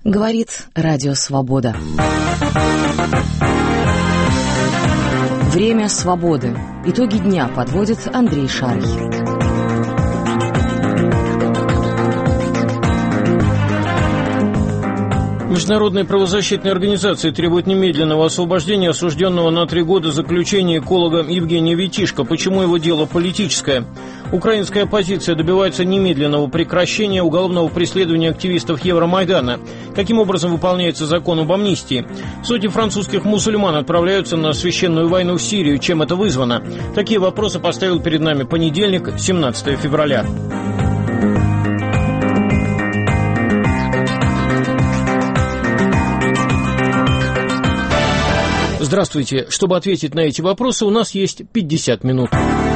Говорит Радио Свобода. Время свободы. Итоги дня подводит Андрей Шарий. Международные правозащитные организации требуют немедленного освобождения осужденного на 3 года заключения эколога Евгения Витишко. Почему его дело политическое? Украинская оппозиция добивается немедленного прекращения уголовного преследования активистов Евромайдана. Каким образом выполняется закон об амнистии? Сотни французских мусульман отправляются на священную войну в Сирию. Чем это вызвано? Такие вопросы поставил перед нами понедельник, 17 февраля. Здравствуйте. Чтобы ответить на эти вопросы, у нас есть 50 минут.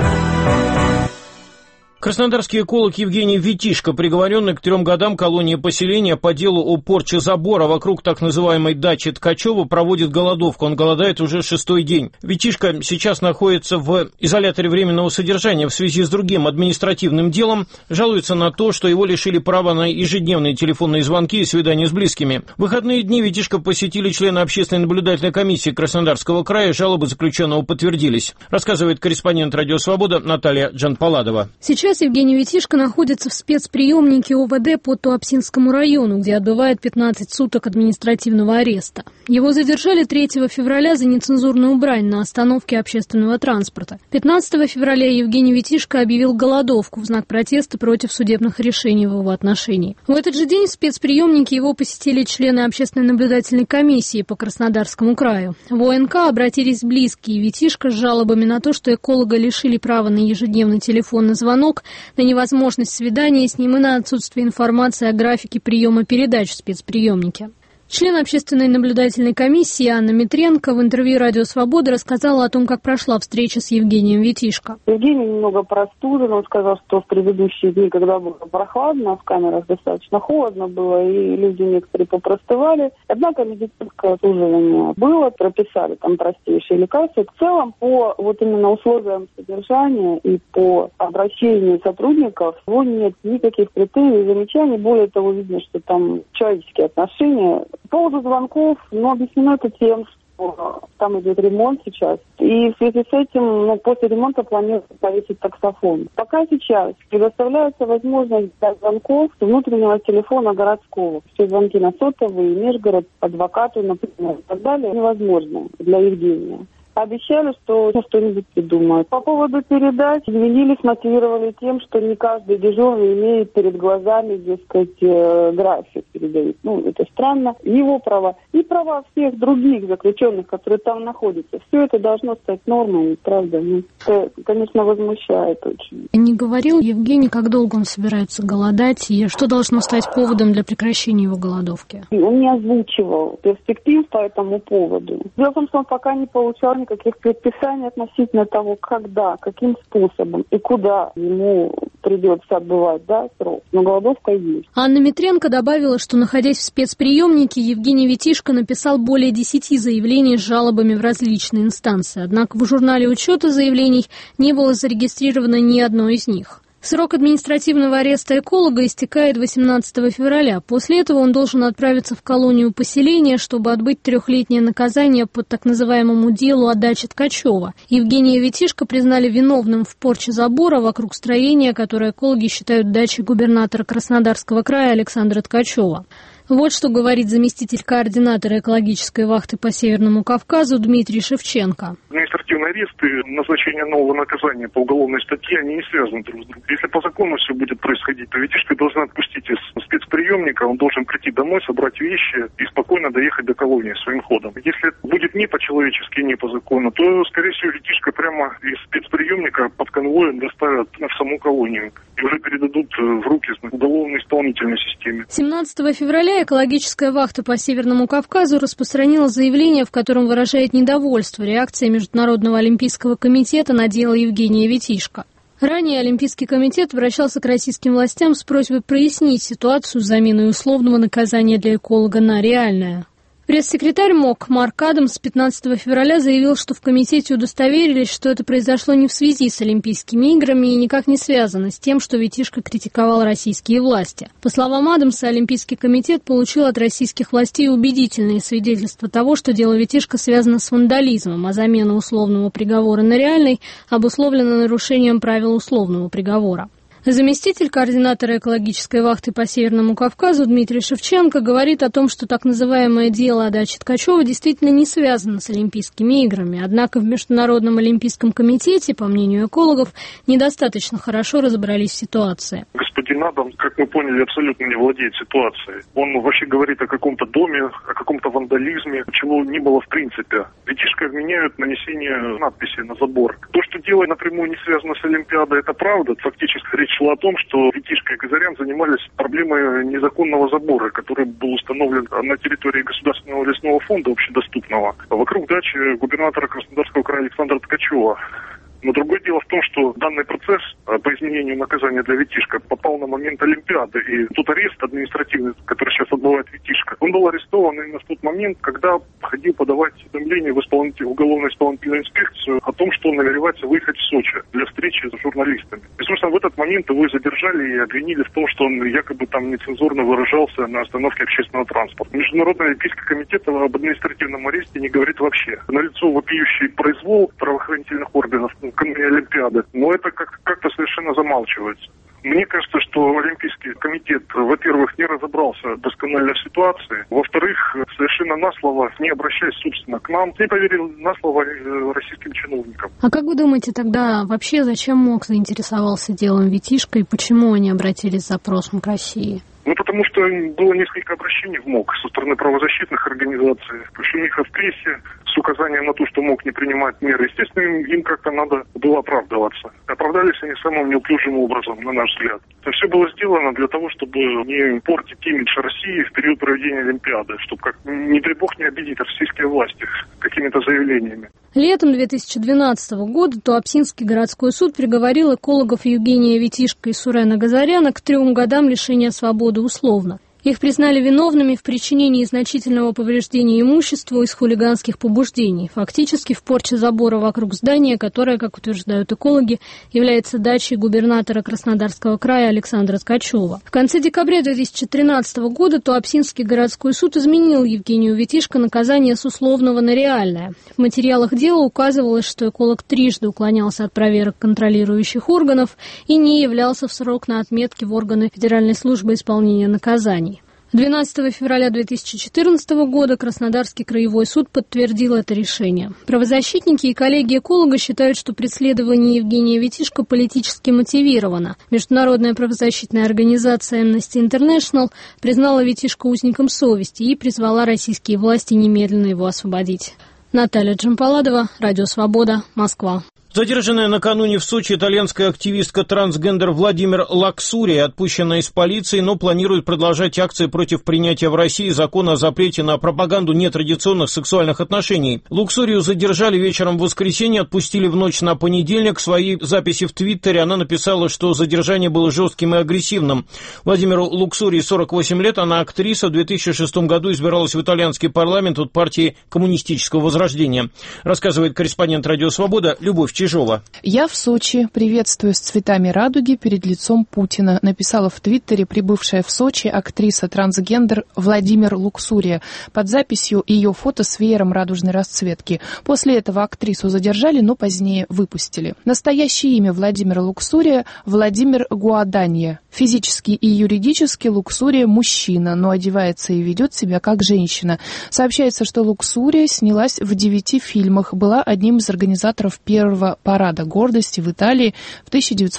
Краснодарский эколог Евгений Витишко, приговоренный к 3 годам колонии поселения по делу о порче забора вокруг так называемой дачи Ткачева, проводит голодовку. Он голодает уже 6-й день. Витишко сейчас находится в изоляторе временного содержания в связи с другим административным делом. Жалуется на то, что его лишили права на ежедневные телефонные звонки и свидания с близкими. В выходные дни Витишко посетили члены общественной наблюдательной комиссии Краснодарского края. Жалобы заключенного подтвердились. Рассказывает корреспондент Радио Свобода Наталья Джанпаладова. Сейчас Евгений Витишко находится в спецприемнике ОВД по Туапсинскому району, где отбывает 15 суток административного ареста. Его задержали 3 февраля за нецензурную брань на остановке общественного транспорта. 15 февраля Евгений Витишко объявил голодовку в знак протеста против судебных решений в его отношении. В этот же день в спецприемнике его посетили члены общественной наблюдательной комиссии по Краснодарскому краю. В ОНК обратились близкие Витишко с жалобами на то, что эколога лишили права на ежедневный телефонный звонок, на невозможность свидания с ним и на отсутствие информации о графике приема передач в спецприемнике. Член общественной наблюдательной комиссии Анна Митренко в интервью «Радио Свобода» рассказала о том, как прошла встреча с Евгением Витишко. Евгений немного простужен. Он сказал, что в предыдущие дни, когда было прохладно, в камерах достаточно холодно было, и люди некоторые попростывали. Однако медицинское обслуживание было, прописали там простейшие лекарства. В целом, по именно условиям содержания и по обращению сотрудников, его нет никаких претензий, замечаний. Более того, видно, что там человеческие отношения. По поводу звонков, объяснено это тем, что там идет ремонт сейчас. И в связи с этим, после ремонта планируется повесить таксофон. Пока сейчас предоставляется возможность для звонков с внутреннего телефона городского. Все звонки на сотовый, межгород, адвокату, например, и так далее невозможно для Евгения. Обещали, что что-нибудь придумают. По поводу передач извинились, мотивировали тем, что не каждый дежурный имеет перед глазами, дескать, график передают. Это странно. Его права и права всех других заключенных, которые там находятся. Все это должно стать нормой, правда. Это, конечно, возмущает очень. Не говорил Евгений, как долго он собирается голодать и что должно стать поводом для прекращения его голодовки? Он не озвучивал перспектив по этому поводу. Дело в том, что он пока не получал никаких предписаний относительно того, когда, каким способом и куда ему придется отбывать срок. Но голодовка есть. Анна Митренко добавила, что, находясь в спецприемнике, Евгений Витишко написал более 10 заявлений с жалобами в различные инстанции. Однако в журнале учета заявлений не было зарегистрировано ни одно из них. Срок административного ареста эколога истекает 18 февраля. После этого он должен отправиться в колонию поселения, чтобы отбыть 3-летнее наказание по так называемому делу о даче Ткачева. Евгения Витишко признали виновным в порче забора вокруг строения, которое экологи считают дачей губернатора Краснодарского края Александра Ткачева. Вот что говорит заместитель координатора экологической вахты по Северному Кавказу Дмитрий Шевченко. Административный арест и назначение нового наказания по уголовной статье, они не связаны друг с другом. Если по закону все будет происходить, то Витишко должен отпустить из спецприемника, он должен прийти домой, собрать вещи и спокойно доехать до колонии своим ходом. Если будет не по-человечески, не по закону, то, скорее всего, Витишко прямо из спецприемника под конвоем доставят в саму колонию и уже передадут в руки уголовной исполнительной системе. 17 февраля экологическая вахта по Северному Кавказу распространила заявление, в котором выражает недовольство реакцией Международного олимпийского комитета на дело Евгения Витишко. Ранее Олимпийский комитет обращался к российским властям с просьбой прояснить ситуацию с заменой условного наказания для эколога на реальное. Пресс-секретарь МОК Марк Адамс 15 февраля заявил, что в комитете удостоверились, что это произошло не в связи с Олимпийскими играми и никак не связано с тем, что Витишко критиковал российские власти. По словам Адамса, Олимпийский комитет получил от российских властей убедительные свидетельства того, что дело Витишко связано с вандализмом, а замена условного приговора на реальный обусловлена нарушением правил условного приговора. Заместитель координатора экологической вахты по Северному Кавказу Дмитрий Шевченко говорит о том, что так называемое дело о даче Ткачева действительно не связано с Олимпийскими играми. Однако в Международном олимпийском комитете, по мнению экологов, недостаточно хорошо разобрались в ситуации. Господин Адамс, как мы поняли, абсолютно не владеет ситуацией. Он вообще говорит о каком-то доме, о каком-то вандализме, чего не было в принципе. Витишко обвиняют нанесение надписи на забор. То, что дело напрямую не связано с Олимпиадой, это правда. Фактически речь шла о том, что Витишко и Казарян занимались проблемой незаконного забора, который был установлен на территории Государственного лесного фонда общедоступного, вокруг дачи губернатора Краснодарского края Александра Ткачева. Но другое дело в том, что данный процесс по изменению наказания для Витишко попал на момент Олимпиады. И тот арест административный, который сейчас отбывает Витишко, он был арестован именно в тот момент, когда ходил подавать уведомление в уголовно-исполнительную инспекцию о том, что он намеревается выехать в Сочи для встречи с журналистами. И, собственно, в этот момент его задержали и обвинили в том, что он якобы там нецензурно выражался на остановке общественного транспорта. Международный олимпийский комитет об административном аресте не говорит вообще. Налицо вопиющий произвол правоохранительных органов накануне Олимпиады, но это как-то совершенно замалчивается. Мне кажется, что Олимпийский комитет, во-первых, не разобрался досконально в ситуации, во-вторых, совершенно на слово, не обращаясь, собственно, к нам, не поверил на слово российским чиновникам. А как вы думаете тогда вообще, зачем МОК заинтересовался делом Витишко и почему они обратились с запросом к России? Потому что было несколько обращений в МОК со стороны правозащитных организаций, шумиха в прессе с указанием на то, что МОК не принимает меры. Естественно, им как-то надо было оправдываться. Оправдались они самым неуклюжим образом, на наш взгляд. Это все было сделано для того, чтобы не портить имидж России в период проведения Олимпиады, чтобы, не дай бог, не обидеть российские власти какими-то заявлениями. Летом 2012 года Туапсинский городской суд приговорил экологов Евгения Витишко и Сурена Газаряна к 3 годам лишения свободы условно. Их признали виновными в причинении значительного повреждения имуществу из хулиганских побуждений, фактически в порче забора вокруг здания, которое, как утверждают экологи, является дачей губернатора Краснодарского края Александра Ткачева. В конце декабря 2013 года Туапсинский городской суд изменил Евгению Витишко наказание с условного на реальное. В материалах дела указывалось, что эколог трижды уклонялся от проверок контролирующих органов и не являлся в срок на отметке в органы Федеральной службы исполнения наказаний. 12 февраля 2014 года Краснодарский краевой суд подтвердил это решение. Правозащитники и коллеги эколога считают, что преследование Евгения Витишко политически мотивировано. Международная правозащитная организация Amnesty International признала Витишко узником совести и призвала российские власти немедленно его освободить. Наталья Джампаладова, Радио Свобода, Москва. Задержанная накануне в Сочи итальянская активистка-трансгендер Владимир Лаксурия отпущена из полиции, но планирует продолжать акции против принятия в России закона о запрете на пропаганду нетрадиционных сексуальных отношений. Лаксурию задержали вечером в воскресенье, отпустили в ночь на понедельник. В своей записи в Твиттере она написала, что задержание было жестким и агрессивным. Владимиру Лаксурии 48 лет, она актриса, в 2006 году избиралась в итальянский парламент от партии Коммунистического возрождения. Рассказывает корреспондент Радио Свобода Любовь Чижова. «Я в Сочи. Приветствую с цветами радуги перед лицом Путина», написала в Твиттере прибывшая в Сочи актриса-трансгендер Владимир Лаксурия под записью ее фото с веером радужной расцветки. После этого актрису задержали, но позднее выпустили. Настоящее имя Владимира Лаксурия – Владимир Гуаданье. Физически и юридически Лаксурия – мужчина, но одевается и ведет себя как женщина. Сообщается, что Лаксурия снялась в 9 фильмах, была одним из организаторов первого парада гордости в Италии в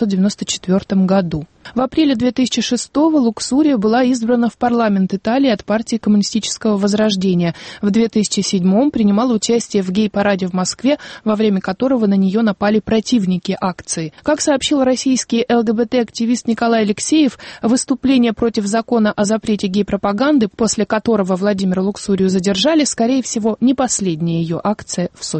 1994 году. В апреле 2006-го Лаксурия была избрана в парламент Италии от партии Коммунистического возрождения. В 2007-м принимала участие в гей-параде в Москве, во время которого на нее напали противники акции. Как сообщил российский ЛГБТ-активист Николай Алексеев, выступление против закона о запрете гей-пропаганды, после которого Владимира Лаксурию задержали, скорее всего, не последняя ее акция в Сочи.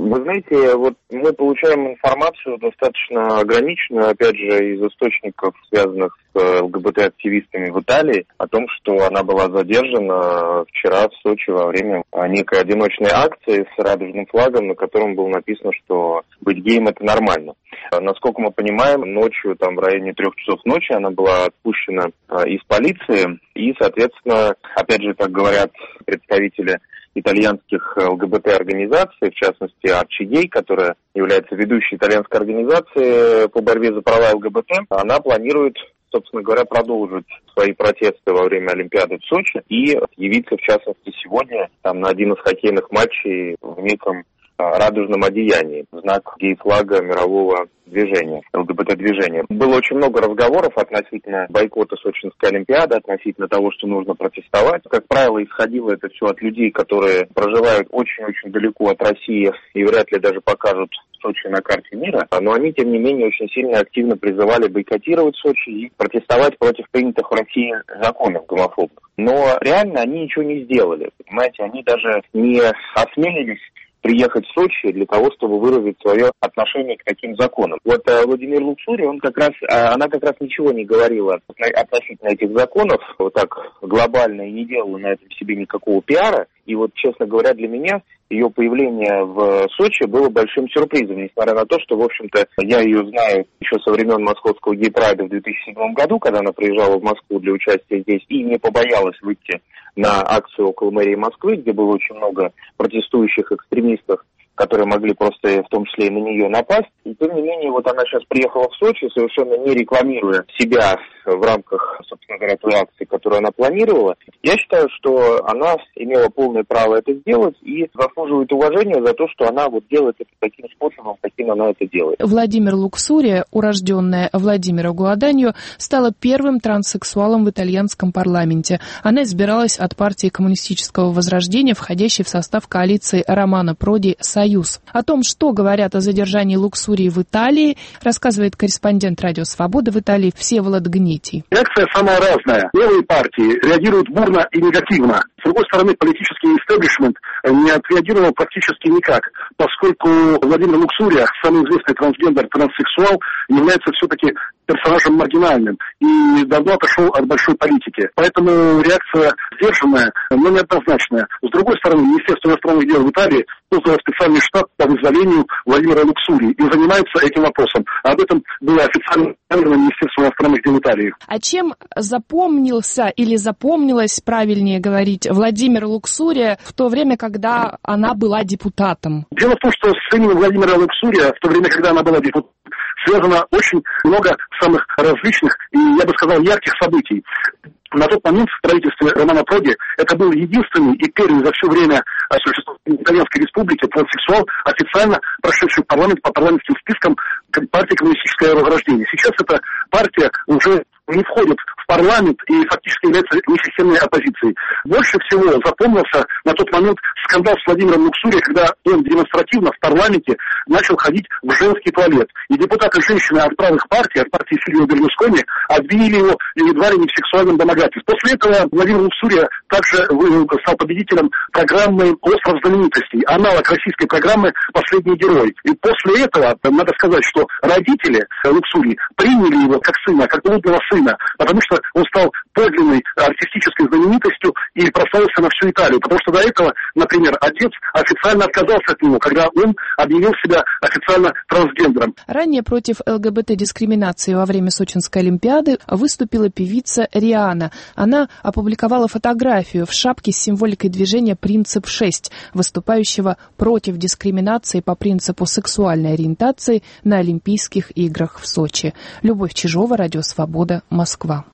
Вы знаете, вот мы получаем информацию достаточно ограниченную, опять же, из источников, связанных с ЛГБТ-активистами в Италии, о том, что она была задержана вчера в Сочи во время некой одиночной акции с радужным флагом, на котором было написано, что быть геем — это нормально. Насколько мы понимаем, ночью, там в районе 3 часов ночи, она была отпущена из полиции, и, соответственно, опять же, как говорят представители итальянских ЛГБТ-организаций, в частности Арчи Гей, которая является ведущей итальянской организацией по борьбе за права ЛГБТ, она планирует, собственно говоря, продолжить свои протесты во время Олимпиады в Сочи и явиться, в частности, сегодня на один из хоккейных матчей в неком радужном одеянии, в знак гей-флага мирового движения, ЛГБТ-движения. Было очень много разговоров относительно бойкота Сочинской Олимпиады, относительно того, что нужно протестовать. Как правило, исходило это все от людей, которые проживают очень-очень далеко от России и вряд ли даже покажут Сочи на карте мира, но они, тем не менее, очень сильно активно призывали бойкотировать Сочи и протестовать против принятых в России законов гомофобных. Но реально они ничего не сделали, понимаете, они даже не осмелились приехать в Сочи для того, чтобы выразить свое отношение к таким законам. Вот Владимир Луксури, она как раз ничего не говорила относительно этих законов, вот так глобально, и не делала на этом себе никакого пиара. И вот, честно говоря, для меня ее появление в Сочи было большим сюрпризом, несмотря на то, что, в общем-то, я ее знаю еще со времен Московского гей-прайда в 2007 году, когда она приезжала в Москву для участия здесь и не побоялась выйти на акцию около мэрии Москвы, где было очень много протестующих экстремистов, которые могли просто в том числе и на нее напасть. И тем не менее, вот она сейчас приехала в Сочи, совершенно не рекламируя себя в рамках, собственно говоря, той акции, которую она планировала. Я считаю, что она имела полное право это сделать и заслуживает уважения за то, что она вот делает это таким способом, каким она это делает. Владимир Луксури, урожденная Владимира Гуаданьо, стала первым транссексуалом в итальянском парламенте. Она избиралась от партии коммунистического возрождения, входящей в состав коалиции Романо Проди «Союз». О том, что говорят о задержании Луксури в Италии, рассказывает корреспондент «Радио Свобода» в Италии Всеволод Гнетий. Реакция самая разная. Левые партии реагируют бурно и негативно. С другой стороны, политический истеблишмент не отреагировал практически никак, поскольку Владимир Луксури, самый известный трансгендер-транссексуал, является все-таки персонажем маргинальным и давно отошел от большой политики. Поэтому реакция сдержанная, но неоднозначная. С другой стороны, Министерство иностранных дел в Италии создало специальный штаб по вызволению Владимира Луксури и занимается этим вопросом. Об этом было официально заявлено Министерство иностранных дел Италии. А чем запомнился или запомнилась, правильнее говорить, Владимир Луксури в то время, когда она была депутатом? Дело в том, что с именем Владимира Луксури в то время, когда она была депутатом, связано очень много самых различных и, я бы сказал, ярких событий. На тот момент в правительстве Романо Проди это был единственный и первый за все время существования Итальянской республики транссексуал, официально прошедший парламент по парламентским спискам партии «Коммунистическое возрождение». Сейчас эта партия уже не входит в парламент и фактически является несистемной оппозицией. Больше всего запомнился на тот момент скандал с Владимиром Луксури, когда он демонстративно в парламенте начал ходить в женский туалет. И депутаты-женщины от правых партий, от партии Сильвио Берлускони, обвинили его едва ли не в сексуальном домогательстве. После этого Владимир Луксури также стал победителем программы «Остров знаменитостей», аналог российской программы «Последний герой». И после этого, надо сказать, что родители Луксури приняли его как сына, как блудного сына, потому что он стал подлинной артистической знаменитостью и прославился на всю Италию. Потому что до этого, например, отец официально отказался от него, когда он объявил себя официально трансгендером. Ранее против ЛГБТ-дискриминации во время Сочинской Олимпиады выступила певица Риана. Она опубликовала фотографию в шапке с символикой движения «Принцип-6», выступающего против дискриминации по принципу сексуальной ориентации на Олимпийских играх в Сочи. Любовь Чижова, Радио Свобода, Москва.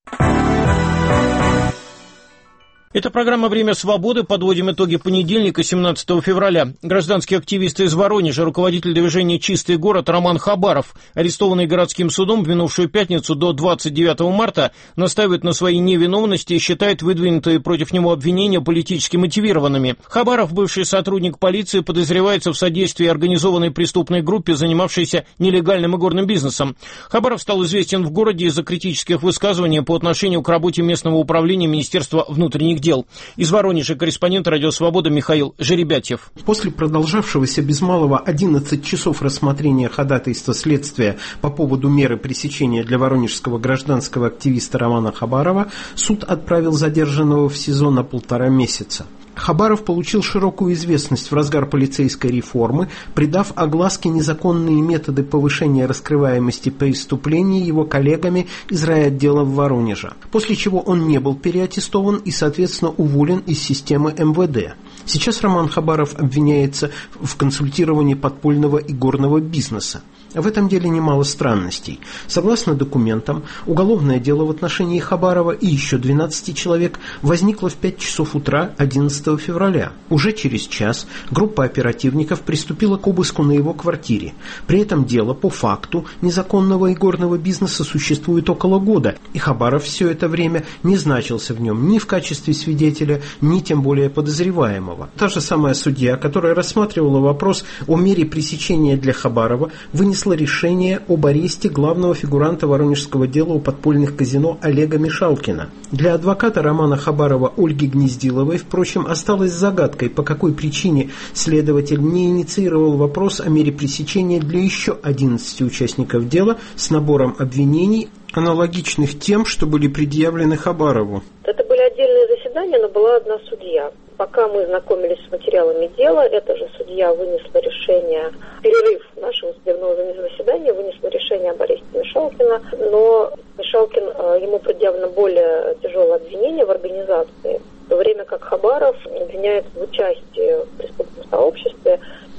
Это программа «Время свободы». Подводим итоги понедельника, 17 февраля. Гражданский активист из Воронежа, руководитель движения «Чистый город» Роман Хабаров, арестованный городским судом в минувшую пятницу до 29 марта, настаивает на своей невиновности и считает выдвинутые против него обвинения политически мотивированными. Хабаров, бывший сотрудник полиции, подозревается в содействии организованной преступной группе, занимавшейся нелегальным игорным бизнесом. Хабаров стал известен в городе из-за критических высказываний по отношению к работе местного управления Министерства внутренних дел. Из Воронежа корреспондент «Радио Свобода» Михаил Жеребятьев. После продолжавшегося без малого 11 часов рассмотрения ходатайства следствия по поводу меры пресечения для воронежского гражданского активиста Романа Хабарова, суд отправил задержанного в СИЗО на 1,5 месяца. Хабаров получил широкую известность в разгар полицейской реформы, придав огласке незаконные методы повышения раскрываемости преступлений его коллегами из райотдела в Воронеже, после чего он не был переаттестован и, соответственно, уволен из системы МВД. Сейчас Роман Хабаров обвиняется в консультировании подпольного и горного бизнеса. В этом деле немало странностей. Согласно документам, уголовное дело в отношении Хабарова и еще 12 человек возникло в 5 часов утра 11 февраля. Уже через час группа оперативников приступила к обыску на его квартире. При этом дело по факту незаконного игорного бизнеса существует около года, и Хабаров все это время не значился в нем ни в качестве свидетеля, ни тем более подозреваемого. Та же самая судья, которая рассматривала вопрос о мере пресечения для Хабарова, вынесла решение об аресте главного фигуранта воронежского дела о подпольных казино Олега Мишалкина. Для адвоката Романа Хабарова Ольги Гнездиловой, впрочем, осталось загадкой, по какой причине следователь не инициировал вопрос о мере пресечения для еще 11 участников дела с набором обвинений, аналогичных тем, что были предъявлены Хабарову. Это были отдельные заседания, но была одна судья. Пока мы знакомились с материалами дела, эта же судья вынесла решение, перерыв нашего судебного заседания, вынесла решение об аресте Мишалкина, но Мишалкин, ему предъявлено более тяжелое обвинение в организации, в то время как Хабаров обвиняется в участии в преступном сообществе,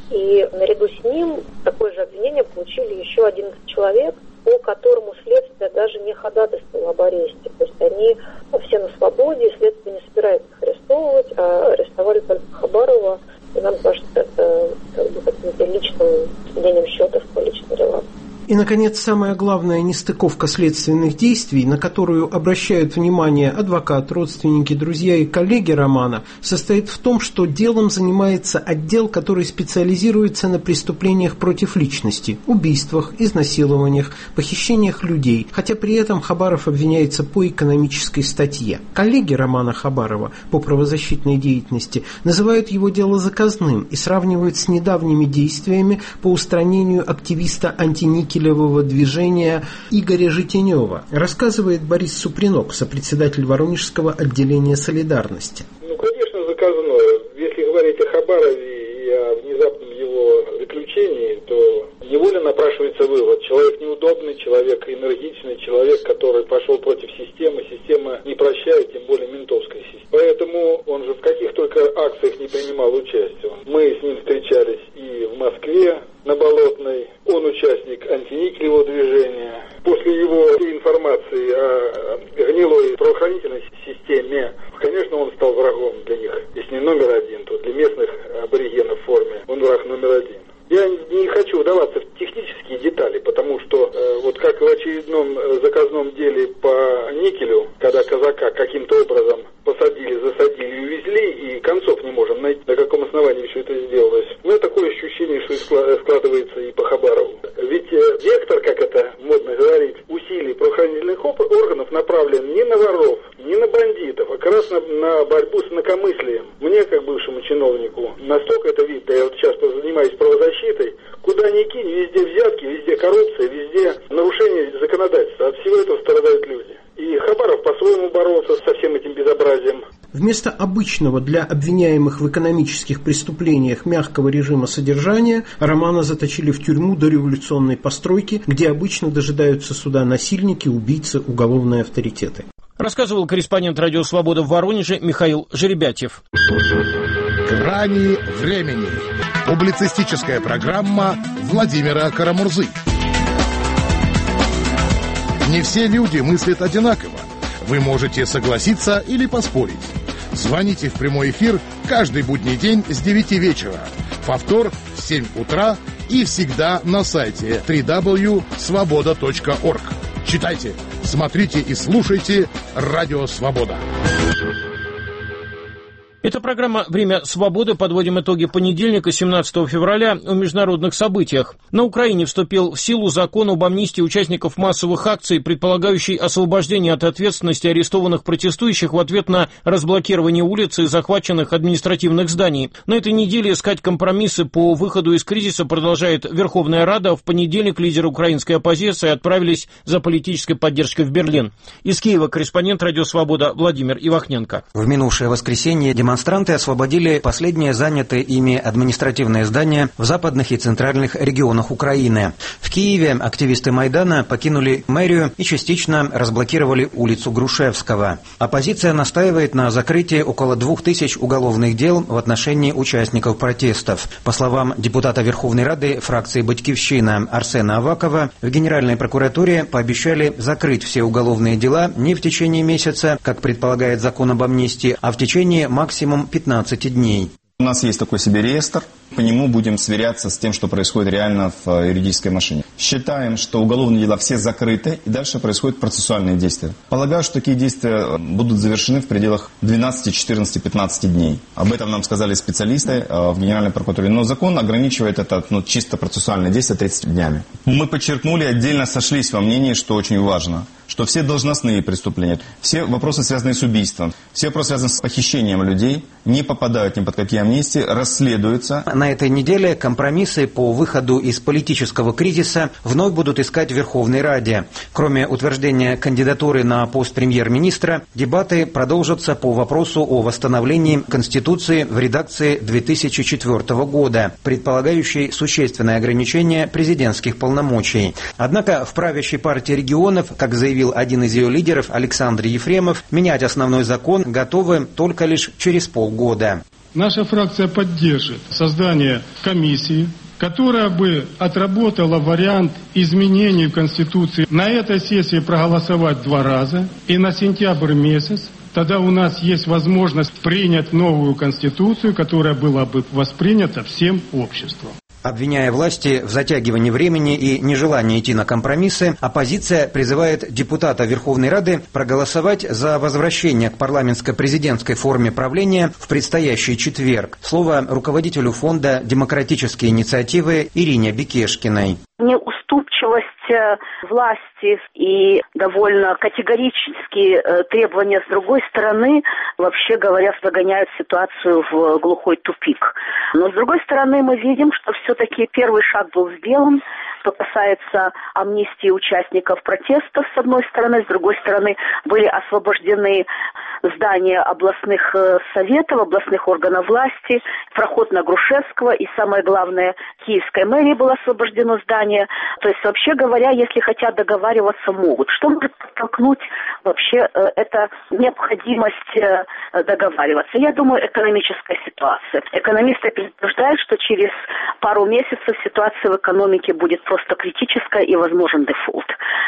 и наряду с ним такое же обвинение получили еще 11 человек, по которому следствие даже не ходатайствовало об аресте. То есть они все на свободе, и следствие не собирается их арестовывать, а арестовали только Хабарова. И нам кажется, это каким-то личным сведением счетов по личным делам. И, наконец, самая главная нестыковка следственных действий, на которую обращают внимание адвокат, родственники, друзья и коллеги Романа, состоит в том, что делом занимается отдел, который специализируется на преступлениях против личности, убийствах, изнасилованиях, похищениях людей, хотя при этом Хабаров обвиняется по экономической статье. Коллеги Романа Хабарова по правозащитной деятельности называют его дело заказным и сравнивают с недавними действиями по устранению активиста антиникелевого движения Игоря Житенева, рассказывает Борис Супринок, сопредседатель Воронежского отделения солидарности. Конечно, заказное. Если говорить о Хабарове и о внезапном его заключении, то невольно напрашивается вывод. Человек неудобный, человек энергичный, человек, который пошел против системы. Система не прощает, тем более ментовская система. Поэтому он же в каких только акциях не принимал участие. Мы с ним встречались и в Москве, на Болотной. Он участник антиникелевого движения. После его информации о гнилой правоохранительной системе, конечно, он стал врагом для них. Если не номер один, то для местных аборигенов в форме он враг номер один. Я не хочу вдаваться в технические детали, потому что вот как в очередном заказном деле по никелю, когда казака каким-то образом посадили, засадили и увезли, и концов не можем найти, на каком основании все это сделалось. У меня такое ощущение, что складывается и по Хабарову. Ведь вектор, как это модно говорить, усилий правоохранительных органов направлен не на воров, не на бандитов, а как раз на борьбу с инакомыслием. Мне, как бывшему чиновнику, настолько это видно, я вот сейчас занимаюсь правозащитой, куда ни кинь, везде взятки, везде коррупция, везде нарушение законодательства. От всего этого страдают люди. И Хабаров по-своему боролся со всем этим безобразием. Вместо обычного для обвиняемых в экономических преступлениях мягкого режима содержания Романа заточили в тюрьму дореволюционной постройки, где обычно дожидаются суда насильники, убийцы, уголовные авторитеты. Рассказывал корреспондент «Радио Свобода» в Воронеже Михаил Жеребятьев. «Грани времени». Публицистическая программа Владимира Карамурзы. Не все люди мыслят одинаково. Вы можете согласиться или поспорить. Звоните в прямой эфир каждый будний день с 9 вечера. Повтор в 7 утра и всегда на сайте www.svoboda.org. Читайте, смотрите и слушайте «Радио Свобода». Это программа «Время свободы». Подводим итоги понедельника, 17 февраля, о международных событиях. На Украине вступил в силу закон об амнистии участников массовых акций, предполагающий освобождение от ответственности арестованных протестующих в ответ на разблокирование улиц и захваченных административных зданий. На этой неделе искать компромиссы по выходу из кризиса продолжает Верховная Рада. В понедельник лидеры украинской оппозиции отправились за политической поддержкой в Берлин. Из Киева корреспондент «Радио Свобода» Владимир Ивахненко. В минувшее воскресенье демонстранты освободили последние занятые ими административные здания в западных и центральных регионах Украины. В Киеве активисты Майдана покинули мэрию и частично разблокировали улицу Грушевского. Оппозиция настаивает на закрытии около 2000 уголовных дел в отношении участников протестов. По словам депутата Верховной Рады фракции «Батькивщина» Арсена Авакова, в Генеральной прокуратуре пообещали закрыть все уголовные дела не в течение месяца, как предполагает закон об амнистии, а в течение максимум 15 дней. У нас есть такой себе реестр, по нему будем сверяться с тем, что происходит реально в юридической машине. Считаем, что уголовные дела все закрыты, и дальше происходят процессуальные действия. Полагаю, что такие действия будут завершены в пределах 12, 14, 15 дней. Об этом нам сказали специалисты в Генеральной прокуратуре. Но закон ограничивает это чисто процессуальное действие 30 днями. Мы подчеркнули, отдельно сошлись во мнении, что очень важно, что все должностные преступления, все вопросы, связанные с убийством, все вопросы, связанные с похищением людей, не попадают ни под какие амнистии, расследуются. На этой неделе компромиссы по выходу из политического кризиса вновь будут искать в Верховной Раде. Кроме утверждения кандидатуры на пост премьер-министра, дебаты продолжатся по вопросу о восстановлении Конституции в редакции 2004 года, предполагающей существенное ограничение президентских полномочий. Однако в правящей партии регионов, как заявил один из ее лидеров Александр Ефремов, менять основной закон готовы только лишь через полгода. Наша фракция поддержит создание комиссии, которая бы отработала вариант изменений в Конституции. На этой сессии проголосовать 2 раза и на сентябрь месяц. Тогда у нас есть возможность принять новую Конституцию, которая была бы воспринята всем обществом. Обвиняя власти в затягивании времени и нежелании идти на компромиссы, оппозиция призывает депутата Верховной Рады проголосовать за возвращение к парламентско-президентской форме правления в предстоящий четверг. Слово руководителю фонда «Демократические инициативы» Ирине Бекешкиной. Неуступчивость власти и довольно категорические требования с другой стороны, вообще говоря, загоняют ситуацию в глухой тупик. Но с другой стороны мы видим, что все-таки первый шаг был сделан, что касается амнистии участников протестов, с одной стороны, с другой стороны были освобождены здания областных советов, областных органов власти, проход на Грушевского и, самое главное, Киевской мэрии было освобождено здание. То есть, вообще говоря, если хотят договариваться, могут. Что может подтолкнуть вообще эта необходимость договариваться? Я думаю, экономическая ситуация. Экономисты предупреждают, что через пару месяцев ситуация в экономике будет просто критическая и возможен дефолт.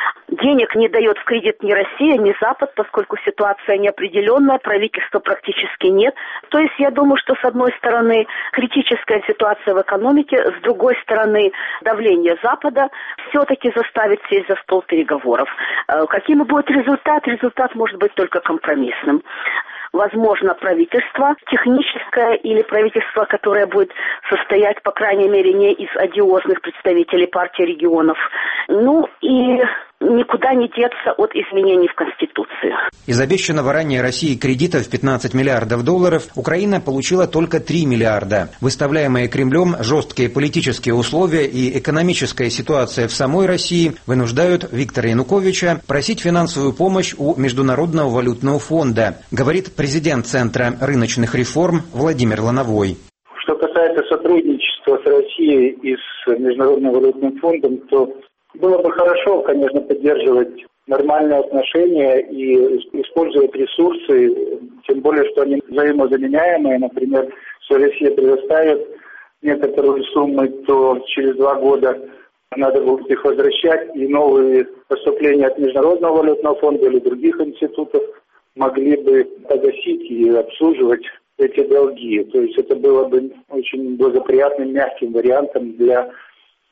Денег не дает в кредит ни Россия, ни Запад, поскольку ситуация неопределенная, правительства практически нет. То есть я думаю, что с одной стороны критическая ситуация в экономике, с другой стороны давление Запада все-таки заставит сесть за стол переговоров. Каким будет результат? Результат может быть только компромиссным. Возможно, правительство техническое или правительство, которое будет состоять, по крайней мере, не из одиозных представителей партии регионов. Ну и никуда не деться от изменений в Конституции. Из обещанного ранее России кредита в 15 миллиардов долларов Украина получила только 3 миллиарда. Выставляемые Кремлем жесткие политические условия и экономическая ситуация в самой России вынуждают Виктора Януковича просить финансовую помощь у Международного валютного фонда, говорит президент Центра рыночных реформ Владимир Лановой. Что касается сотрудничества с Россией и с Международным валютным фондом, то было бы хорошо, конечно, поддерживать нормальные отношения и использовать ресурсы, тем более, что они взаимозаменяемые. Например, если Россия предоставит некоторые суммы, то через 2 года надо будет их возвращать, и новые поступления от Международного валютного фонда или других институтов могли бы погасить и обслуживать эти долги. То есть это было бы очень благоприятным, мягким вариантом для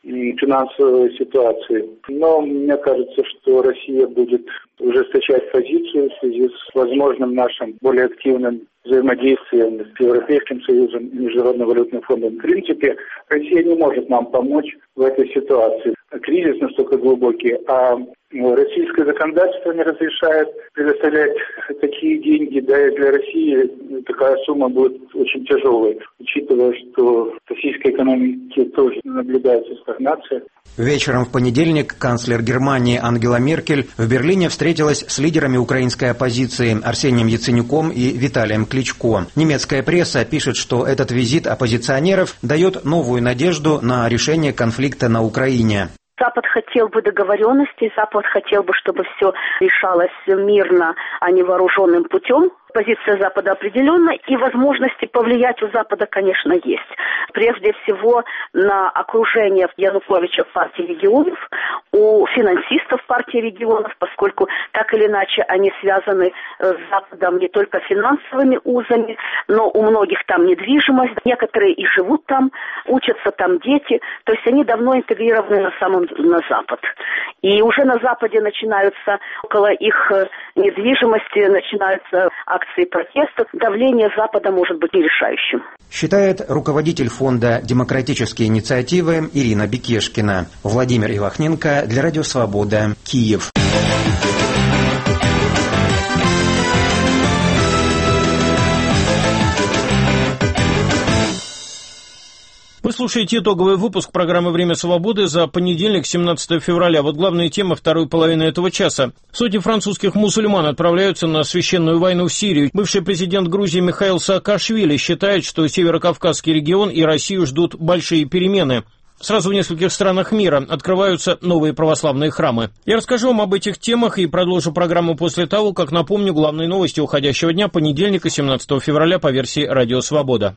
и финансовой ситуации. Но мне кажется, что Россия будет ужесточать позицию в связи с возможным нашим более активным взаимодействием с Европейским Союзом и Международным валютным фондом. В принципе, Россия не может нам помочь в этой ситуации. Кризис настолько глубокий, а российское законодательство не разрешает предоставлять такие деньги, да и для России такая сумма будет очень тяжелой, учитывая, что в российской экономике тоже наблюдается стагнация. Вечером в понедельник канцлер Германии Ангела Меркель в Берлине встретилась с лидерами украинской оппозиции Арсением Яценюком и Виталием Кличко. Немецкая пресса пишет, что этот визит оппозиционеров дает новую надежду на решение конфликта на Украине. Запад хотел бы договоренностей, Запад хотел бы, чтобы все решалось мирно, а не вооруженным путем. Позиция Запада определенна, и возможности повлиять у Запада, конечно, есть. Прежде всего, на окружение Януковича в партии регионов, у финансистов партии регионов, поскольку так или иначе они связаны с Западом не только финансовыми узами, но у многих там недвижимость, некоторые и живут там, учатся там дети, то есть они давно интегрированы на Запад. И уже на Западе начинаются, около их недвижимости, начинаются акции протеста. Давление Запада может быть нерешающим. Считает руководитель фонда «Демократические инициативы» Ирина Бекешкина. Владимир Ивахненко для Радио Свобода, Киев. Вы слушаете итоговый выпуск программы «Время свободы» за понедельник, 17 февраля. Вот главные темы второй половины этого часа. Сотни французских мусульман отправляются на священную войну в Сирию. Бывший президент Грузии Михаил Саакашвили считает, что Северокавказский регион и Россию ждут большие перемены. Сразу в нескольких странах мира открываются новые православные храмы. Я расскажу вам об этих темах и продолжу программу после того, как напомню главные новости уходящего дня, понедельника, 17 февраля, по версии «Радио Свобода».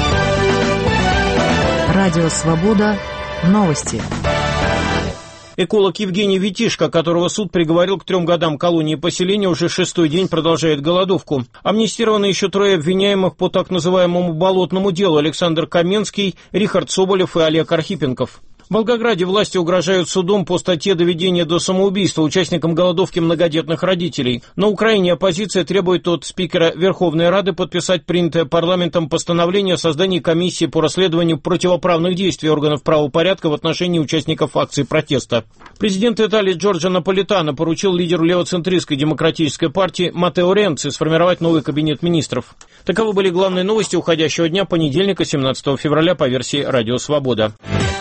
Радио Свобода. Новости. Эколог Евгений Витишко, которого суд приговорил к 3 годам колонии поселения, уже 6-й день продолжает голодовку. Амнистированы еще 3 обвиняемых по так называемому болотному делу: Александр Каменский, Рихард Соболев и Олег Архипенков. В Волгограде власти угрожают судом по статье «Доведение до самоубийства» участникам голодовки многодетных родителей. На Украине оппозиция требует от спикера Верховной Рады подписать принятое парламентом постановление о создании комиссии по расследованию противоправных действий органов правопорядка в отношении участников акций протеста. Президент Италии Джорджо Наполитано поручил лидеру левоцентристской демократической партии Маттео Ренци сформировать новый кабинет министров. Таковы были главные новости уходящего дня, понедельника, 17 февраля, по версии «Радио Свобода».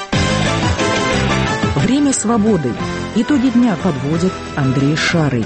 Время свободы. Итоги дня подводит Андрей Шарый.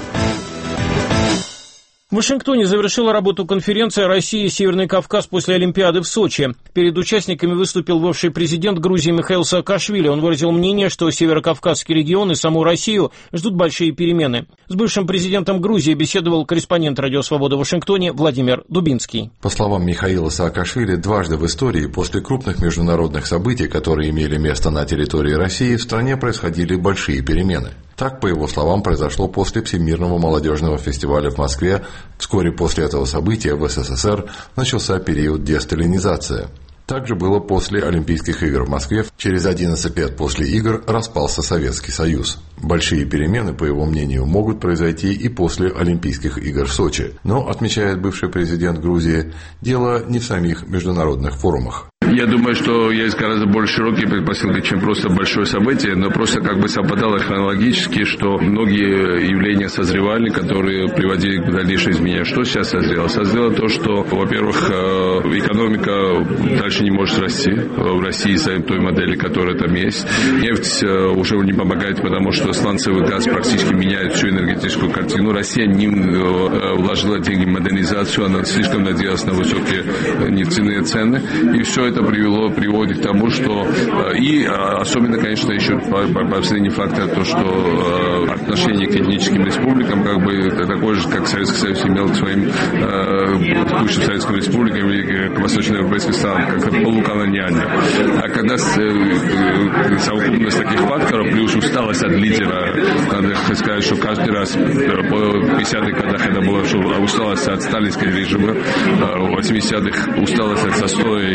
В Вашингтоне завершила работу конференция «Россия и Северный Кавказ после Олимпиады в Сочи». Перед участниками выступил бывший президент Грузии Михаил Саакашвили. Он выразил мнение, что Северокавказский регион и саму Россию ждут большие перемены. С бывшим президентом Грузии беседовал корреспондент «Радио Свобода» в Вашингтоне Владимир Дубинский. По словам Михаила Саакашвили, дважды в истории после крупных международных событий, которые имели место на территории России, в стране происходили большие перемены. Так, по его словам, произошло после Всемирного молодежного фестиваля в Москве. Вскоре после этого события в СССР начался период десталинизации. Так же было после Олимпийских игр в Москве. Через 11 лет после игр распался Советский Союз. Большие перемены, по его мнению, могут произойти и после Олимпийских игр в Сочи. Но, отмечает бывший президент Грузии, дело не в самих международных форумах. Я думаю, что есть гораздо более широкие предпосылки, чем просто большое событие, но просто как бы совпадало хронологически, что многие явления созревали, которые приводили к дальнейшим изменениям. Что сейчас созрело? Созрело то, что, во-первых, экономика дальше не может расти в России из-за той модели, которая там есть. Нефть уже не помогает, потому что сланцевый газ практически меняет всю энергетическую картину. Россия не вложила деньги в модернизацию, она слишком надеялась на высокие нефтяные цены, и все это приводит к тому, что и особенно, конечно, еще последний фактор, то, что отношение к этническим республикам как бы такое же, как Советский Союз имел к своим бывшим Советским республикам и к восточноевропейским странам, как полуколониально. А когда совокупность таких факторов, плюс усталость от лидера, надо сказать, что каждый раз по 50-х годах это было, что усталость от сталинского режима, в 80-х усталость от застоя и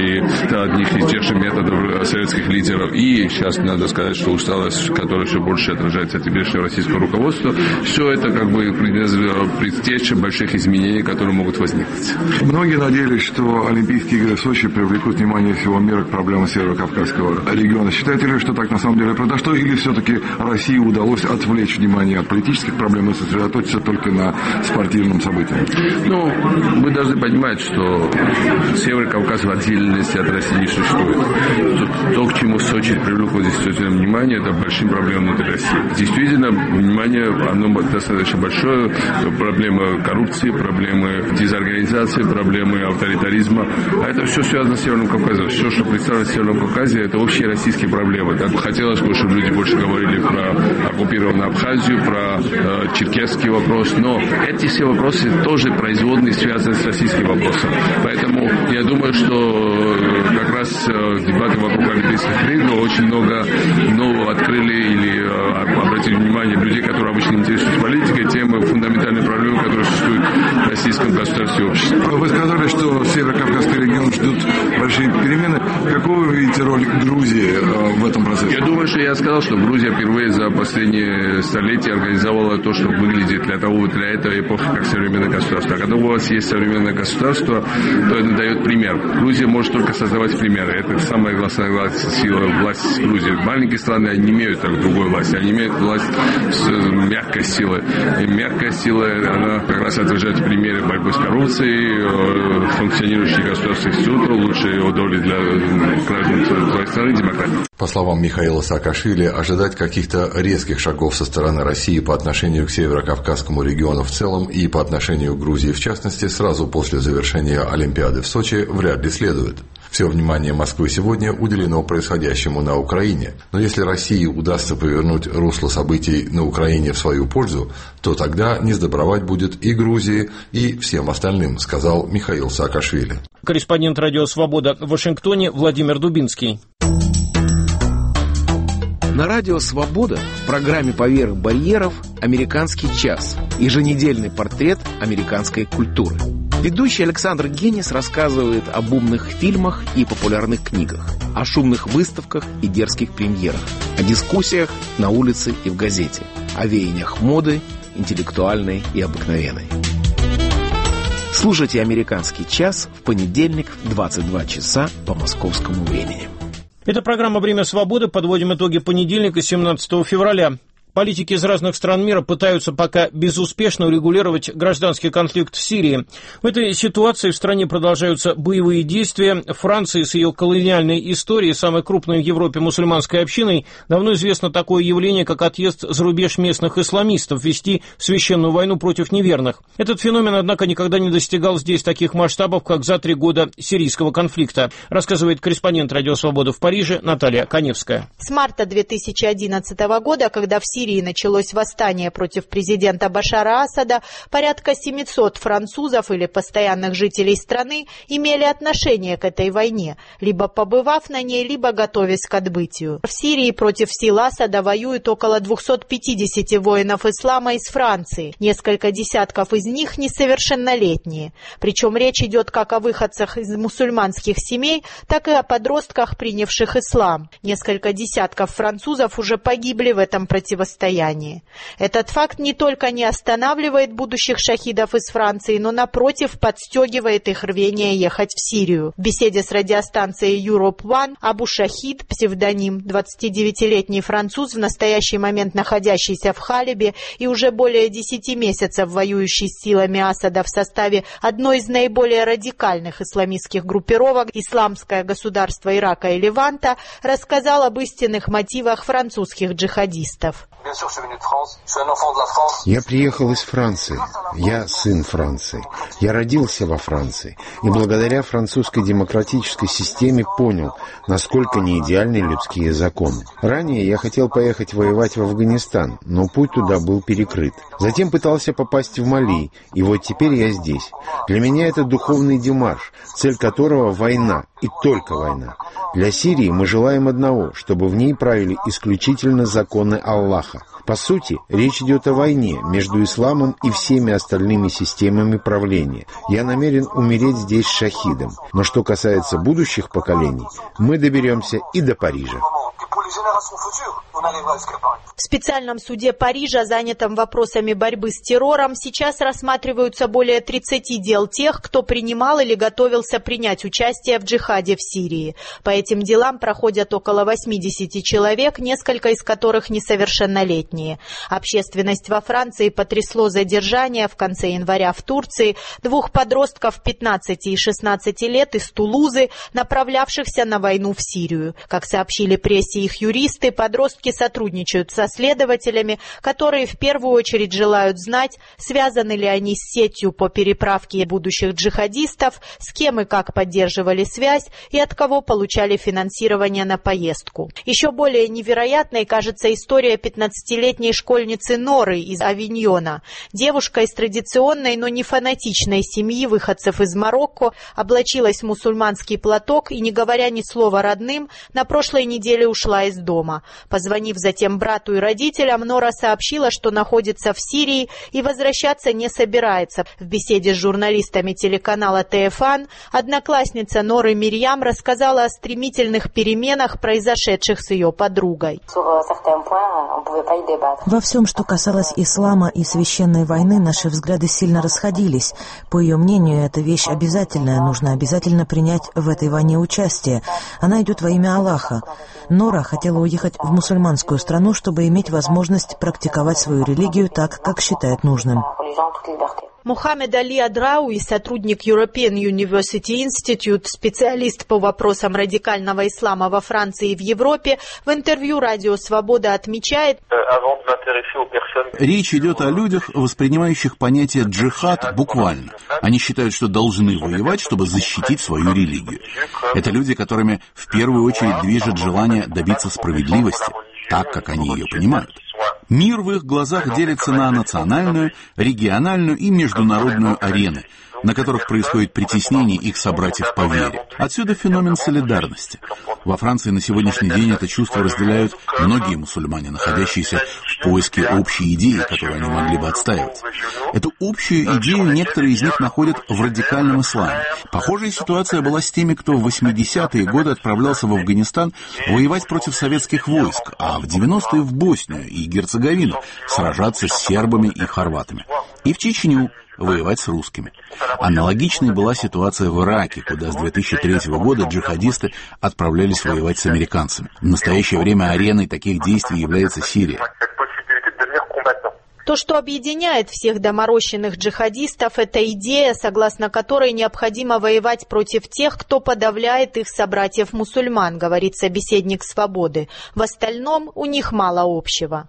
это одних из тех же методов советских лидеров. И сейчас надо сказать, что усталость, которая все больше отражается от теперешнего российского руководства, все это как бы предтеча больших изменений, которые могут возникнуть. Многие надеялись, что Олимпийские игры в Сочи привлекут внимание всего мира к проблемам Северо-Кавказского региона. Считаете ли, что так на самом деле произошло, или все-таки России удалось отвлечь внимание от политических проблем и сосредоточиться только на спортивном событии? Ну, вы должны понимать, что Северный Кавказ в отдельности от России не существует. То, к чему Сочи привлекло действительно внимание, это большие проблемы внутри России. Действительно, внимание, оно достаточно большое. Проблемы коррупции, проблемы дезорганизации, проблемы авторитаризма. А это все связано с Северным Кавказом. Все, что представлено в Северном Кавказе, это общие российские проблемы. Так бы хотелось бы, чтобы люди больше говорили про оккупированную Абхазию, про черкесский вопрос. Но эти все вопросы тоже производные, связаны с российским вопросом. Поэтому я думаю, что как раз дебаты вокруг Олимпийских игр очень много нового открыли или обратили внимание людей, которые обычно интересуются политикой, темы фундаментальной проблемы, которые существуют в российском государстве и обществе. Вы сказали, что Северо-Кавказский регион ждут большие перемены. Какую вы видите роль Грузии в этом процессе? Я думаю, что я сказал, что Грузия впервые за последние столетия организовала то, что выглядит для этой эпохи как современное государство. А когда у вас есть современное государство, то это дает пример. Грузия может только создавать примеры. Это самая главная сила власти Грузии. Маленькие страны они не имеют так другой власти. Они имеют власть с мягкой силой. И мягкая сила, она как раз отражает примеры борьбы с коррупцией, функционирующий государственный суд, лучшие доли для граждан своей страны, демократии. По словам Михаила Саакашвили, ожидать каких-то резких шагов со стороны России по отношению к Северо-Кавказскому региону в целом и по отношению к Грузии в частности сразу после завершения Олимпиады в Сочи вряд ли следует. Все внимание Москвы сегодня уделено происходящему на Украине. Но если России удастся повернуть русло событий на Украине в свою пользу, то тогда не сдобровать будет и Грузии, и всем остальным, сказал Михаил Саакашвили. Корреспондент «Радио Свобода» в Вашингтоне Владимир Дубинский. На радио «Свобода» в программе «Поверх барьеров» «Американский час» – еженедельный портрет американской культуры. Ведущий Александр Генис рассказывает об умных фильмах и популярных книгах, о шумных выставках и дерзких премьерах, о дискуссиях на улице и в газете, о веяниях моды, интеллектуальной и обыкновенной. Слушайте «Американский час» в понедельник в 22 часа по московскому времени. Это программа «Время свободы». Подводим итоги понедельника, 17 февраля. Политики из разных стран мира пытаются пока безуспешно урегулировать гражданский конфликт в Сирии. В этой ситуации в стране продолжаются боевые действия. Франции с ее колониальной историей, самой крупной в Европе мусульманской общиной, давно известно такое явление, как отъезд за рубеж местных исламистов, вести священную войну против неверных. Этот феномен, однако, никогда не достигал здесь таких масштабов, как за 3 года сирийского конфликта, рассказывает корреспондент «Радио Свобода» в Париже Наталья Каневская. С марта 2011 года, когда в Сирии началось восстание против президента Башара Асада, порядка 700 французов или постоянных жителей страны имели отношение к этой войне, либо побывав на ней, либо готовясь к отбытию. В Сирии против сил Асада воюют около 250 воинов ислама из Франции, несколько десятков из них несовершеннолетние. Причем речь идет как о выходцах из мусульманских семей, так и о подростках, принявших ислам. Несколько десятков французов уже погибли в этом противостоянии. Этот факт не только не останавливает будущих шахидов из Франции, но, напротив, подстегивает их рвение ехать в Сирию. В беседе с радиостанцией Europe One Абу Шахид, псевдоним, 29-летний француз, в настоящий момент находящийся в Халебе и уже более 10 месяцев воюющий с силами Асада в составе одной из наиболее радикальных исламистских группировок «Исламское государство Ирака и Леванта», рассказал об истинных мотивах французских джихадистов. Я приехал из Франции. Я сын Франции. Я родился во Франции. И благодаря французской демократической системе понял, насколько неидеальны людские законы. Ранее я хотел поехать воевать в Афганистан, но путь туда был перекрыт. Затем пытался попасть в Мали, и вот теперь я здесь. Для меня это духовный демарш, цель которого — война, и только война. Для Сирии мы желаем одного, чтобы в ней правили исключительно законы Аллаха. По сути, речь идет о войне между исламом и всеми остальными системами правления. Я намерен умереть здесь шахидом. Но что касается будущих поколений, мы доберемся и до Парижа. В специальном суде Парижа, занятом вопросами борьбы с террором, сейчас рассматриваются более 30 дел тех, кто принимал или готовился принять участие в джихаде в Сирии. По этим делам проходят около 80 человек, несколько из которых несовершеннолетние. Общественность во Франции потрясло задержание в конце января в Турции 2 подростков 15 и 16 лет из Тулузы, направлявшихся на войну в Сирию. Как сообщили прессе их юристы, подростки сотрудничают со следователями, которые в первую очередь желают знать, связаны ли они с сетью по переправке будущих джихадистов, с кем и как поддерживали связь и от кого получали финансирование на поездку. Еще более невероятной кажется история 15-летней школьницы Норы из Авиньона. Девушка из традиционной, но не фанатичной семьи выходцев из Марокко облачилась в мусульманский платок и, не говоря ни слова родным, на прошлой неделе ушла из дома. Позвонив затем брату и родителям, Нора сообщила, что находится в Сирии и возвращаться не собирается. В беседе с журналистами телеканала ТФАН одноклассница Норы Мирьям рассказала о стремительных переменах, произошедших с ее подругой. Во всем, что касалось ислама и священной войны, наши взгляды сильно расходились. По ее мнению, это вещь обязательная, нужно обязательно принять в этой войне участие. Она идет во имя Аллаха. Нора хотела уехать в мусульманскую страну, чтобы иметь возможность практиковать свою религию так, как считает нужным. Мухаммед Али Адрауи, сотрудник European University Institute, специалист по вопросам радикального ислама во Франции и в Европе, в интервью «Радио Свобода» отмечает: речь идет о людях, воспринимающих понятие «джихад» буквально. Они считают, что должны воевать, чтобы защитить свою религию. Это люди, которыми в первую очередь движет желание добиться справедливости, так, как они ее понимают. Мир в их глазах делится на национальную, региональную и международную арены, на которых происходит притеснение их собратьев по вере. Отсюда феномен солидарности. Во Франции на сегодняшний день это чувство разделяют многие мусульмане, находящиеся в поиске общей идеи, которую они могли бы отстаивать. Эту общую идею некоторые из них находят в радикальном исламе. Похожая ситуация была с теми, кто в 80-е годы отправлялся в Афганистан воевать против советских войск, а в 90-е в Боснию и Герцеговину сражаться с сербами и хорватами. И в Чечню воевать с русскими. Аналогичной была ситуация в Ираке, куда с 2003 года джихадисты отправлялись воевать с американцами. В настоящее время ареной таких действий является Сирия. То, что объединяет всех доморощенных джихадистов, это идея, согласно которой необходимо воевать против тех, кто подавляет их собратьев-мусульман, говорит собеседник «Свободы». В остальном у них мало общего.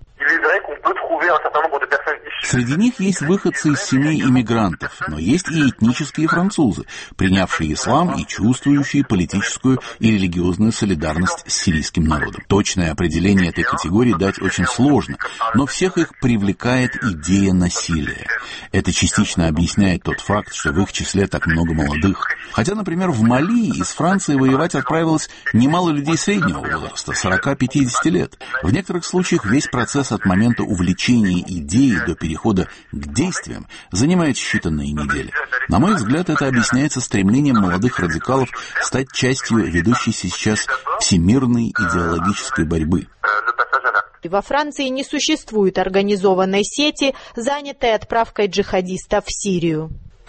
Среди них есть выходцы из семей иммигрантов, но есть и этнические французы, принявшие ислам и чувствующие политическую и религиозную солидарность с сирийским народом. Точное определение этой категории дать очень сложно, но всех их привлекает идея насилия. Это частично объясняет тот факт, что в их числе так много молодых. Хотя, например, в Мали из Франции воевать отправилось немало людей среднего возраста, 40-50 лет. В некоторых случаях весь процесс от момента увлечения идеей до перехода к действиям занимает считанные недели. На мой взгляд, это объясняется стремлением молодых радикалов стать частью ведущейся сейчас всемирной идеологической борьбы. Во Франции не существует организованной сети, занятой отправкой джихадистов в Сирию.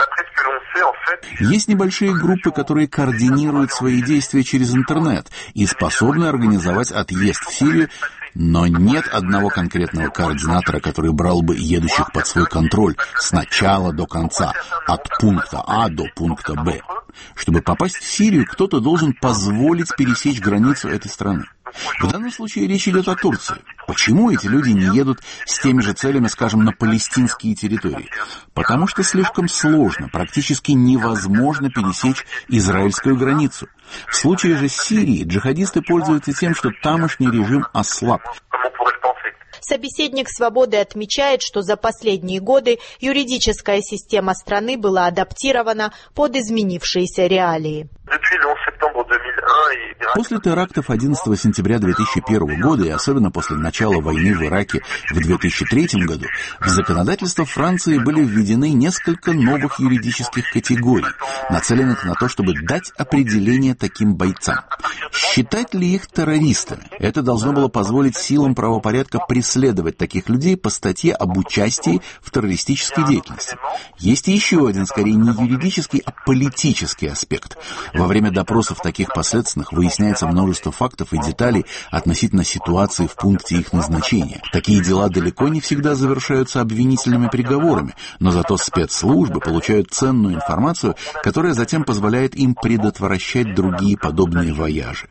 Есть небольшие группы, которые координируют свои действия через интернет и способны организовать отъезд в Сирию, но нет одного конкретного координатора, который брал бы едущих под свой контроль с начала до конца, от пункта А до пункта Б. Чтобы попасть в Сирию, кто-то должен позволить пересечь границу этой страны. В данном случае речь идет о Турции. Почему эти люди не едут с теми же целями, скажем, на палестинские территории? Потому что слишком сложно, практически невозможно пересечь израильскую границу. В случае же Сирии джихадисты пользуются тем, что тамошний режим ослаб. Собеседник «Свободы» отмечает, что за последние годы юридическая система страны была адаптирована под изменившиеся реалии. После терактов 11 сентября 2001 года и особенно после начала войны в Ираке в 2003 году в законодательство Франции были введены несколько новых юридических категорий, нацеленных на то, чтобы дать определение таким бойцам. Считать ли их террористами? Это должно было позволить силам правопорядка преследовать таких людей по статье об участии в террористической деятельности. Есть и еще один, скорее не юридический, а политический аспект. Во время допросов таких подследственных выясняется множество фактов и деталей относительно ситуации в пункте их назначения. Такие дела далеко не всегда завершаются обвинительными приговорами, но зато спецслужбы получают ценную информацию, которая затем позволяет им предотвращать другие подобные вояжи.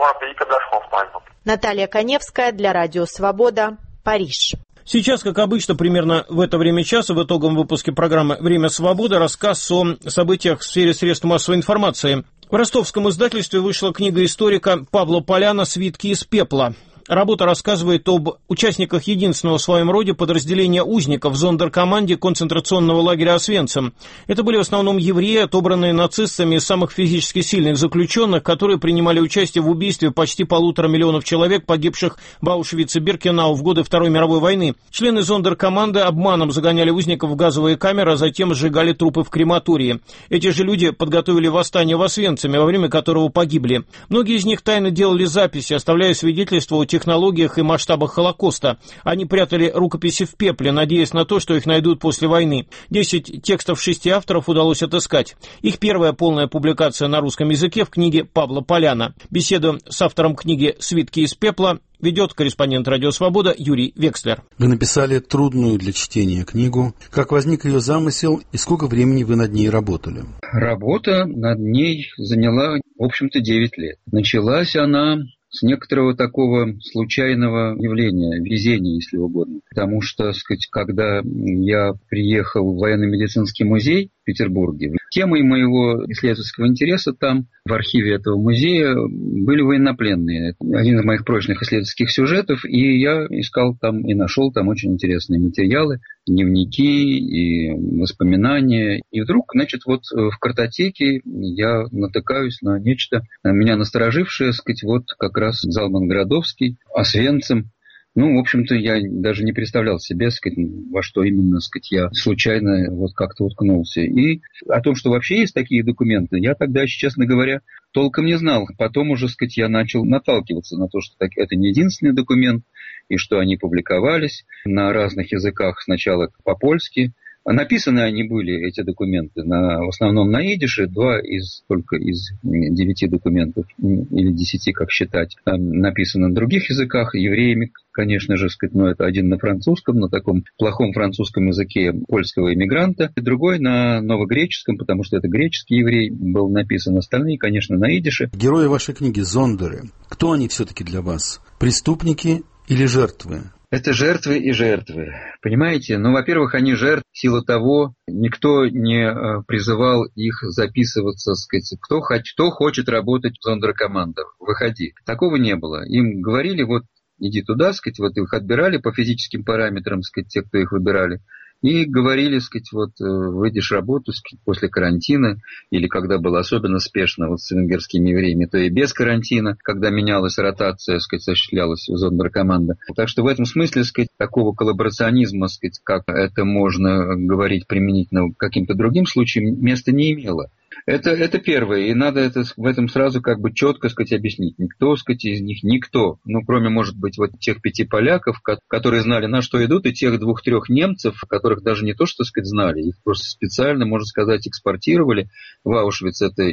Наталья Коневская для Радио Свобода, Париж. Сейчас, как обычно, примерно в это время часа в итоговом выпуске программы «Время свободы» рассказ о событиях в сфере средств массовой информации. В ростовском издательстве вышла книга историка Павла Поляна «Свитки из пепла». Работа рассказывает об участниках единственного в своем роде подразделения узников в зондеркоманде концентрационного лагеря Освенцим. Это были в основном евреи, отобранные нацистами из самых физически сильных заключенных, которые принимали участие в убийстве почти 1,5 миллиона человек, погибших в Аушвице-Биркенау в годы Второй мировой войны. Члены зондеркоманды обманом загоняли узников в газовые камеры, а затем сжигали трупы в крематории. Эти же люди подготовили восстание в Освенциме, во время которого погибли. Многие из них тайно делали записи, оставляя свидетельства о технологиях и масштабах Холокоста. Они прятали рукописи в пепле, надеясь на то, что их найдут после войны. 10 текстов 6 авторов удалось отыскать. Их первая полная публикация на русском языке в книге Павла Поляна. Беседу с автором книги «Свитки из пепла» ведет корреспондент «Радио Свобода» Юрий Векслер. Вы написали трудную для чтения книгу. Как возник ее замысел и сколько времени вы над ней работали? Работа над ней заняла, в общем-то, 9 лет. Началась она с некоторого такого случайного явления, везения, если угодно. Потому что, так сказать, когда я приехал в военно-медицинский музей в Петербурге, темой моего исследовательского интереса там, в архиве этого музея, были военнопленные. Один из моих прочных исследовательских сюжетов, и я искал там и нашел там очень интересные материалы, дневники и воспоминания. И вдруг, значит, вот в картотеке я натыкаюсь на нечто, меня насторожившее, так сказать, вот как раз Залман Городовский, Освенцим. Ну, в общем-то, я даже не представлял себе, сказать, во что именно, сказать, я случайно вот как-то уткнулся. И о том, что вообще есть такие документы, я тогда, честно говоря, толком не знал. Потом уже, сказать, я начал наталкиваться на то, что это не единственный документ, и что они публиковались на разных языках, сначала по-польски. Написаны они были, эти документы, в основном на идише, только из 9 документов, или 10, как считать, написано на других языках, евреями, конечно же, сказать, но это один на французском, на таком плохом французском языке польского иммигранта, и другой на новогреческом, потому что это греческий еврей, был написан, остальные, конечно, на идише. Герои вашей книги «Зондеры». Кто они все-таки для вас? Преступники или жертвы? Это жертвы и жертвы. Понимаете? Ну, во-первых, они жертвы в силу того, никто не призывал их записываться, сказать, кто хочет работать в зондеркомандах, выходи. Такого не было. Им говорили, вот, иди туда, сказать, вот их отбирали по физическим параметрам, сказать, те, кто их выбирали. И говорили, сказать, вот выйдешь работу, сказать, после карантина, или когда было особенно спешно вот с венгерскими евреями, то и без карантина, когда менялась ротация, сказать, осуществлялась зондеркоманда. Так что в этом смысле, сказать, такого коллаборационизма, сказать, как это можно говорить применительно к каким-то другим случаям, места не имело. Это первое, и надо это в этом сразу как бы четко, сказать, объяснить. Никто, сказать, из них, никто, ну, кроме, может быть, вот тех 5 поляков, которые знали, на что идут, и тех 2-3 немцев, которых даже не то, что, сказать, знали, их просто специально, можно сказать, экспортировали в Аушвиц, это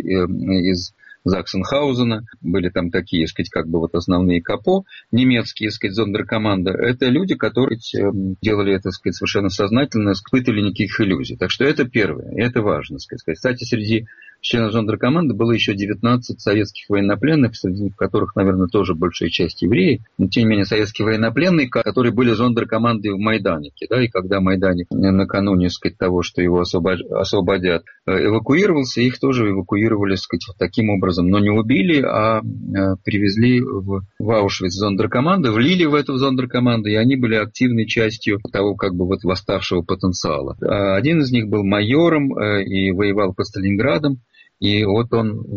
из Заксенхаузена, были там такие, сказать, как бы вот основные капо, немецкие, сказать, зондеркоманда. Это люди, которые делали это, сказать, совершенно сознательно, испытывали никаких иллюзий. Так что это первое, и это важно, сказать. Кстати, среди членов зондеркоманды было еще 19 советских военнопленных, среди которых, наверное, тоже большая часть евреи, но, тем не менее, советские военнопленные, которые были зондеркомандой в Майданике, да, и когда Майданик накануне, сказать, того, что его освободят, эвакуировался, их тоже эвакуировали, сказать, вот таким образом, но не убили, а привезли в Аушвиц зондеркоманду, влили в эту зондеркоманду, и они были активной частью того, как бы вот восставшего потенциала. Один из них был майором и воевал под Сталинградом. И вот он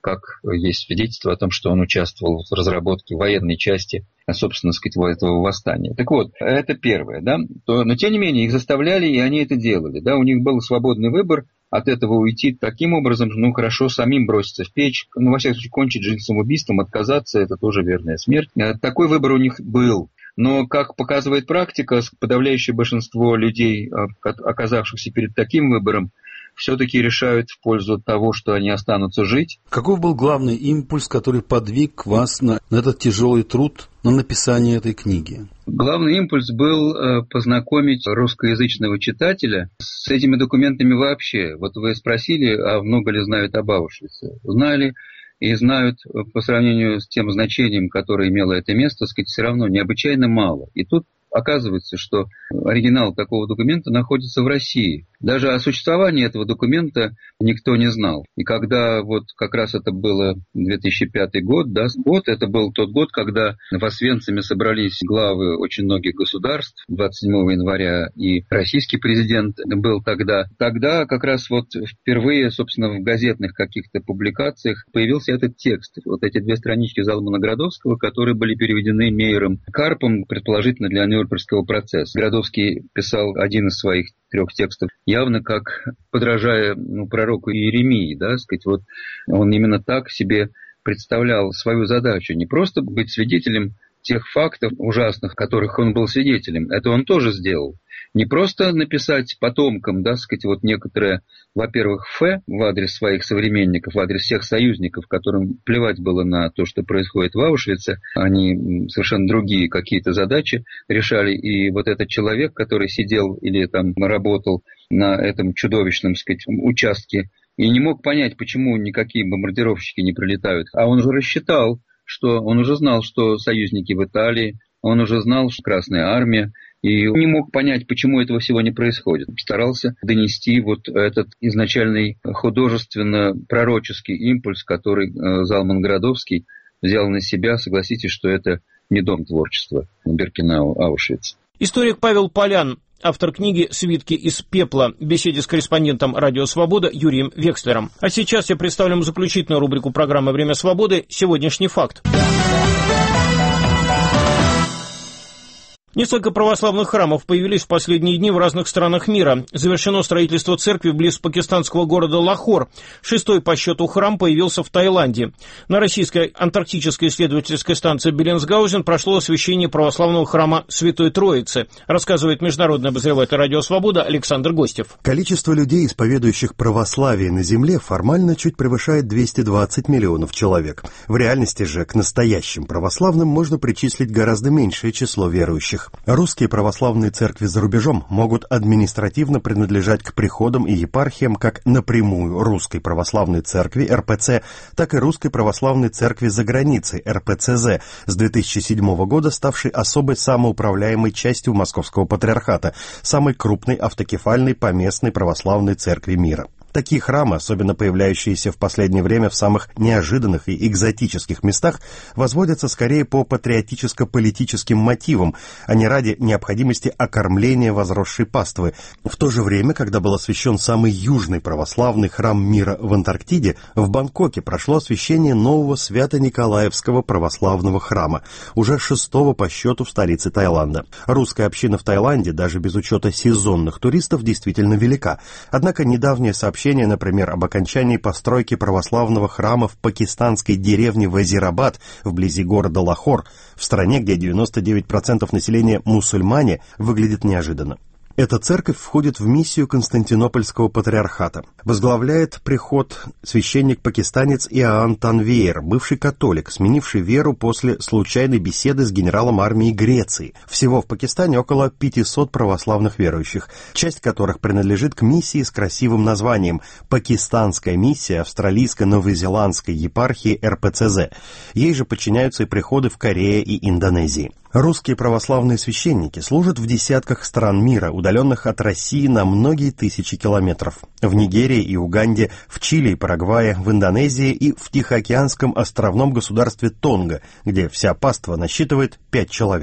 как есть свидетельство о том, что он участвовал в разработке военной части, собственно сказать, этого восстания. Так вот, это первое, да. Но тем не менее их заставляли, и они это делали, да. У них был свободный выбор от этого уйти таким образом, хорошо, самим броситься в печь, во всяком случае, кончить жизнь самоубийством, отказаться, это тоже верная смерть. Такой выбор у них был. Но, как показывает практика, подавляющее большинство людей, оказавшихся перед таким выбором, все-таки решают в пользу того, что они останутся жить. Каков был главный импульс, который подвиг вас на этот тяжелый труд, на написание этой книги? Главный импульс был познакомить русскоязычного читателя с этими документами вообще. Вот вы спросили, а много ли знают об Аушвице? Знали. И знают по сравнению с тем значением, которое имело это место, сказать, все равно необычайно мало. И тут оказывается, что оригинал такого документа находится в России. Даже о существовании этого документа никто не знал. И когда вот как раз это было 2005 год, да, это был тот год, когда в Освенциме собрались главы очень многих государств, 27 января, и российский президент был тогда. Тогда как раз вот впервые, собственно, в газетных каких-то публикациях появился этот текст. Вот эти 2 странички Залмана Градовского, которые были переведены Мейером Карпом, предположительно для Нюрнбергского процесса. Градовский писал один из своих 3 текстов, явно как подражая пророку Иеремии, да, сказать, вот он именно так себе представлял свою задачу, не просто быть свидетелем тех фактов ужасных, которых он был свидетелем, это он тоже сделал. Не просто написать потомкам, да, сказать, вот некоторое, во-первых, в адрес своих современников, в адрес всех союзников, которым плевать было на то, что происходит в Аушвице, они совершенно другие какие-то задачи решали, и вот этот человек, который сидел или там работал на этом чудовищном, сказать, участке, и не мог понять, почему никакие бомбардировщики не прилетают, а он же рассчитал, что он уже знал, что союзники в Италии, он уже знал, что Красная Армия, и не мог понять, почему этого всего не происходит. Старался донести вот этот изначальный художественно-пророческий импульс, который Залман Градовский взял на себя. Согласитесь, что это не дом творчества Биркенау, Аушвиц. Историк Павел Полян, автор книги «Свитки из пепла», в беседе с корреспондентом «Радио Свобода» Юрием Векслером. А сейчас я представлю вам заключительную рубрику программы «Время свободы» «Сегодняшний факт». Несколько православных храмов появились в последние дни в разных странах мира. Завершено строительство церкви близ пакистанского города Лахор. 6-й по счету храм появился в Таиланде. На российской антарктической исследовательской станции Беллинсгаузен прошло освящение православного храма Святой Троицы, рассказывает международный обозреватель «Радио Свобода» Александр Гостев. Количество людей, исповедующих православие на земле, формально чуть превышает 220 миллионов человек. В реальности же к настоящим православным можно причислить гораздо меньшее число верующих. Русские православные церкви за рубежом могут административно принадлежать к приходам и епархиям как напрямую Русской православной церкви РПЦ, так и Русской православной церкви за границей РПЦЗ, с 2007 года ставшей особой самоуправляемой частью Московского патриархата, самой крупной автокефальной поместной православной церкви мира. Такие храмы, особенно появляющиеся в последнее время в самых неожиданных и экзотических местах, возводятся скорее по патриотическо-политическим мотивам, а не ради необходимости окормления возросшей паствы. В то же время, когда был освящен самый южный православный храм мира в Антарктиде, в Бангкоке прошло освящение нового Свято-Николаевского православного храма, уже 6-го по счету в столице Таиланда. Русская община в Таиланде, даже без учета сезонных туристов, действительно велика. Однако недавнее сообщение, например, об окончании постройки православного храма в пакистанской деревне Вазирабад, вблизи города Лахор, в стране, где 99% населения мусульмане, выглядит неожиданно. Эта церковь входит в миссию Константинопольского патриархата. Возглавляет приход священник-пакистанец Иоанн Танвейер, бывший католик, сменивший веру после случайной беседы с генералом армии Греции. Всего в Пакистане около 500 православных верующих, часть которых принадлежит к миссии с красивым названием «Пакистанская миссия австралийско-новозеландской епархии РПЦЗ». Ей же подчиняются и приходы в Корее и Индонезии. Русские православные священники служат в десятках стран мира, удаленных от России на многие тысячи километров. В Нигерии и Уганде, в Чили и Парагвае, в Индонезии и в Тихоокеанском островном государстве Тонга, где вся паства насчитывает 5 человек.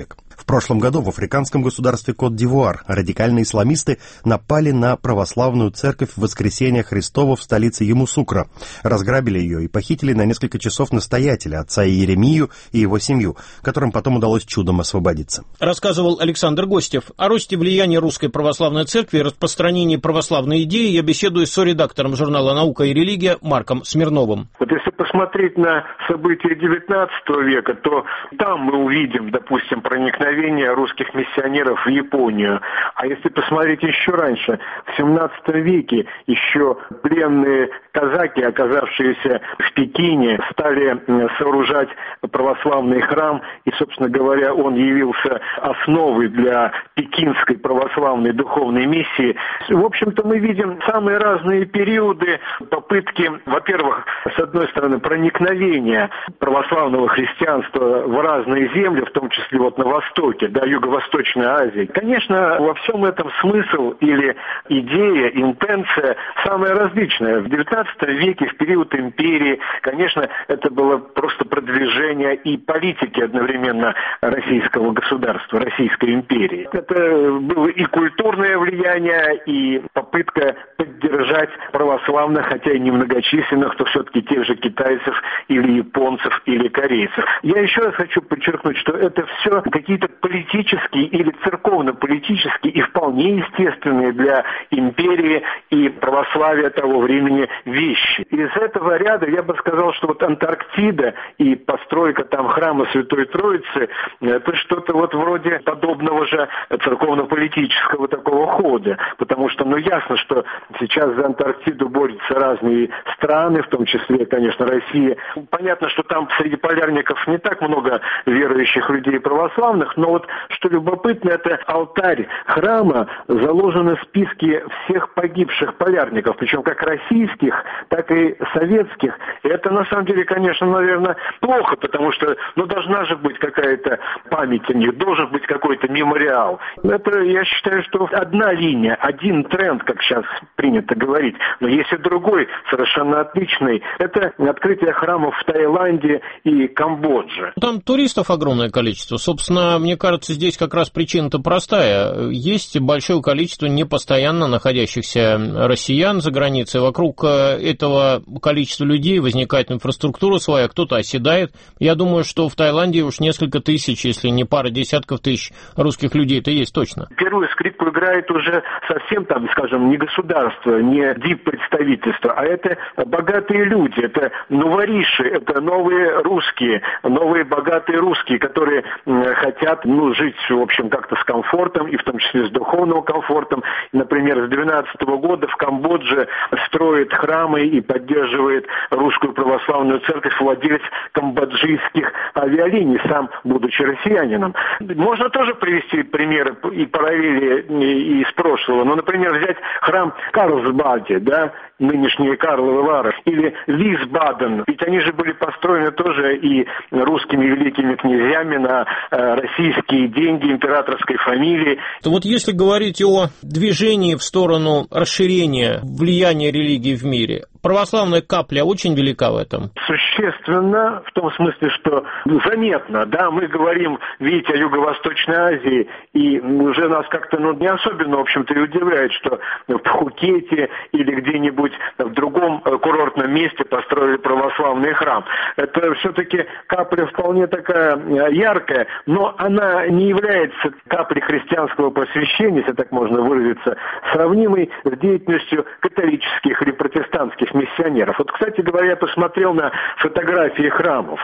В прошлом году в африканском государстве Кот-д'Ивуар радикальные исламисты напали на православную церковь Воскресения Христова в столице Ямусукра, разграбили ее и похитили на несколько часов настоятеля, отца Иеремию и его семью, которым потом удалось чудом освободиться. Рассказывал Александр Гостев. О росте влияния Русской Православной Церкви и распространении православной идеи я беседую с соредактором журнала «Наука и религия» Марком Смирновым. Вот если посмотреть на события XIX века, то там мы увидим, допустим, проникновение русских миссионеров в Японию. А если посмотреть еще раньше, в XVII веке еще пленные казаки, оказавшиеся в Пекине, стали сооружать православный храм, и, собственно говоря, он явился основой для пекинской православной духовной миссии. В общем-то, мы видим самые разные периоды, попытки, во-первых, с одной стороны, проникновения православного христианства в разные земли, в том числе вот на Востоке, да, Юго-Восточной Азии. Конечно, во всем этом смысл или идея, интенция самая различная. В XIX веке, в период империи, конечно, это было просто продвижение и политики одновременно российского государства, Российской империи. Это было и культурное влияние, и попытка поддержать православных, хотя и немногочисленных, то все-таки тех же китайцев или японцев или корейцев. Я еще раз хочу подчеркнуть, что это все какие-то политические или церковно-политические и вполне естественные для империи и православия того времени вещи. Из этого ряда я бы сказал, что вот Антарктида и постройка там храма Святой Троицы – это что-то вот вроде подобного же церковно-политического такого хода, потому что, ясно, что сейчас за Антарктиду борются разные страны, в том числе, конечно, Россия. Понятно, что там среди полярников не так много верующих людей православных, но вот что любопытно, это алтарь храма заложены в списке всех погибших полярников, причем как российских, так и советских. И это на самом деле, конечно, наверное, плохо, потому что, должна же быть какая-то память о них, должен быть какой-то мемориал. Это, я считаю, что одна линия, один тренд, как сейчас принято говорить, но есть и другой, совершенно отличный. Это открытие храмов в Таиланде и Камбодже. Там туристов огромное количество. Собственно, мне кажется, здесь как раз причина-то простая. Есть большое количество непостоянно находящихся россиян за границей. Вокруг этого количества людей возникает инфраструктура своя, кто-то оседает. Я думаю, что в Таиланде уж несколько тысяч, если не пара десятков тысяч русских людей-то есть точно. Первую скрипку играет уже совсем там, скажем, не государство, не диппредставительство, а это богатые люди, это новориши, это новые русские, новые богатые русские, которые хотят, жить, в общем, как-то с комфортом, и в том числе с духовным комфортом. Например, с 2012 года в Камбодже строит храмы и поддерживает русскую православную церковь владелец камбоджийских авиалиний, сам будучи россиянином. Можно тоже привести примеры и параллели из прошлого. Например, взять храм Карлсбаде, да, нынешние Карловы Вары, или Висбаден, ведь они же были построены тоже и русскими великими князьями на российские деньги императорской фамилии. Вот если говорить о движении в сторону расширения влияния религии в мире, православная капля очень велика в этом? Существенно, в том смысле, что заметно, да, мы говорим, видите, о Юго-Восточной Азии, и уже нас как-то, не особенно, в общем-то, и удивляет, что в Пхукете или где-нибудь в другом курортном месте построили православный храм. Это все-таки капля вполне такая яркая, но она не является каплей христианского просвещения, если так можно выразиться, сравнимой с деятельностью католических или протестантских миссионеров. Вот, кстати говоря, я посмотрел на фотографии храмов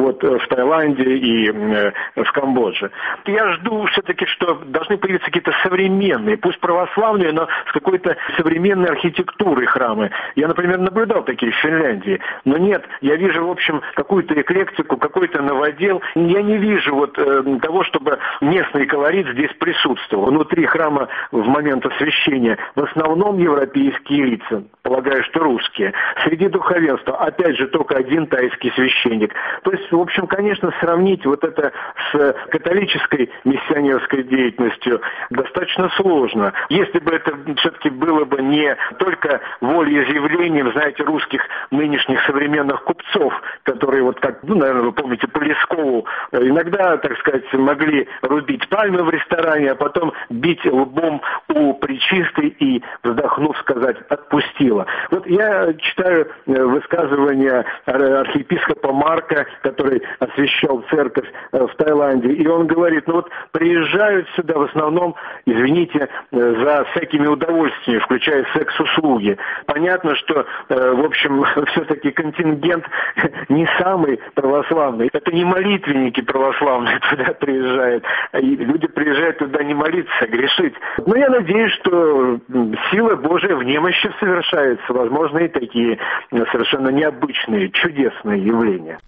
в Таиланде и в Камбодже. Я жду все-таки, что должны появиться какие-то современные, пусть православные, но с какой-то современной архитектурой храмы. Я, например, наблюдал такие в Финляндии, но нет, я вижу, в общем, какую-то эклектику, какой-то новодел. Я не вижу того, чтобы местный колорит здесь присутствовал. Внутри храма в момент освящения в основном европейские лица, полагаю, что русские. Среди духовенства, опять же, только один тайский священник. То есть, в общем, конечно, сравнить это с католической миссионерской деятельностью достаточно сложно. Если бы это все-таки было бы не только волеизъявлением, знаете, русских нынешних современных купцов, которые вот как, наверное, вы помните, по Лескову иногда, так сказать, могли рубить пальмы в ресторане, а потом бить лбом у Пречистой и, вздохнув, сказать «отпустила». Вот я читаю высказывание архиепископа Марка, который освящал церковь в Таиланде, и он говорит, приезжают сюда в основном, извините, за всякими удовольствиями, включая секс-услуги. Понятно, что, в общем, все-таки контингент не самый православный. Это не молитвенники православные туда приезжают. И люди приезжают туда не молиться, а грешить. Но я надеюсь, что сила Божия в немощи совершается. Возможно, и такие совершенно необычные, чудесные явления.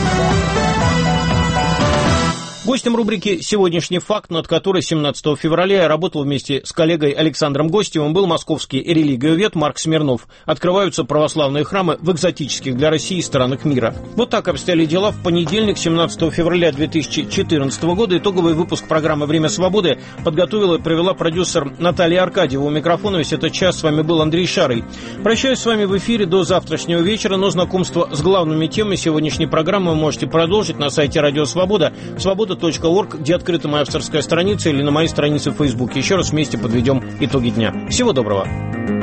Гостем рубрики «Сегодняшний факт», над которой 17 февраля я работал вместе с коллегой Александром Гостевым, был московский религиовед Марк Смирнов. Открываются православные храмы в экзотических для России странах мира. Вот так обстояли дела в понедельник, 17 февраля 2014 года. Итоговый выпуск программы «Время свободы» подготовила и провела продюсер Наталья Аркадьева. У микрофона весь этот час с вами был Андрей Шарый. Прощаюсь с вами в эфире до завтрашнего вечера, но знакомство с главными темами сегодняшней программы вы можете продолжить на сайте Радио Свобода, свобода.орг, где открыта моя авторская страница, или на моей странице в Фейсбуке. Еще раз вместе подведем итоги дня. Всего доброго.